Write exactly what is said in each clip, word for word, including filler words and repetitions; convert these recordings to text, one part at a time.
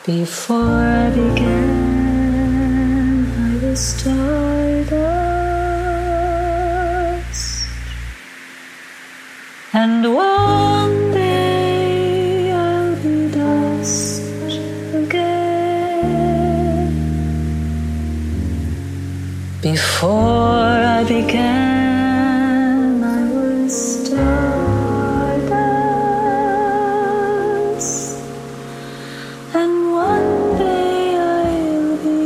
Before I began, I was stardust, and one day I'll be dust again. Before I began, I was stardust, and one day I'll be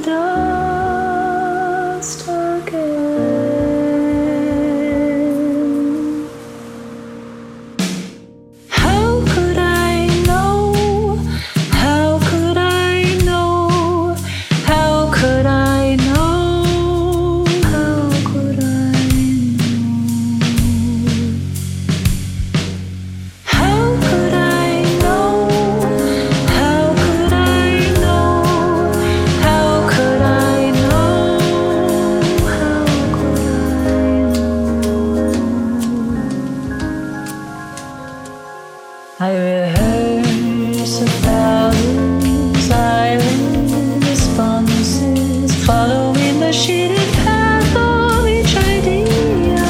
dust again. How could I know? How could I know? How could I know? How could I know? How could I know? How could I know? How could I know? How could I know? I rehearse a thousand silent responses, following the shaded path of each idea,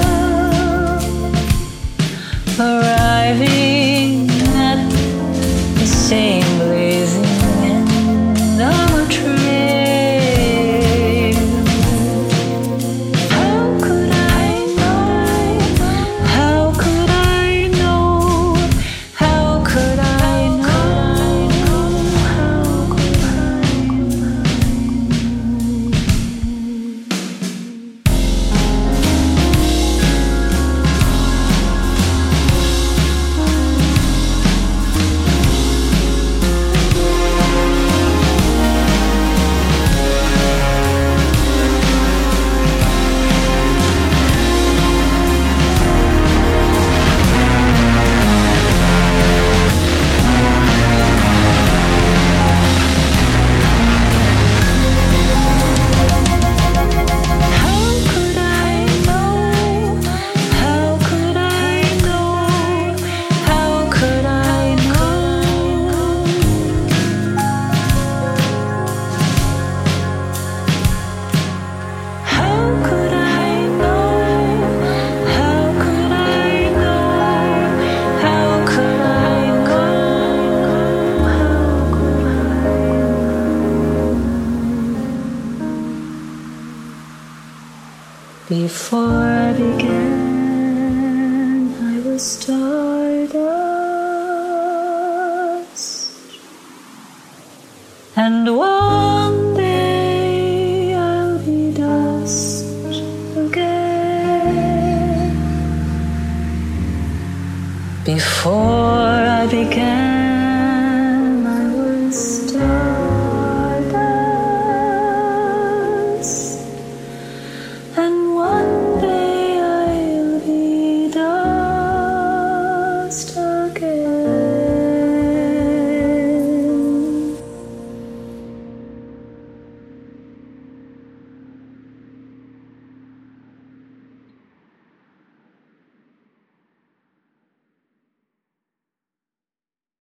arriving at the same blazing end of a trail. How could I know? How could I know? How could I know? How could I Before I began, I was stardust.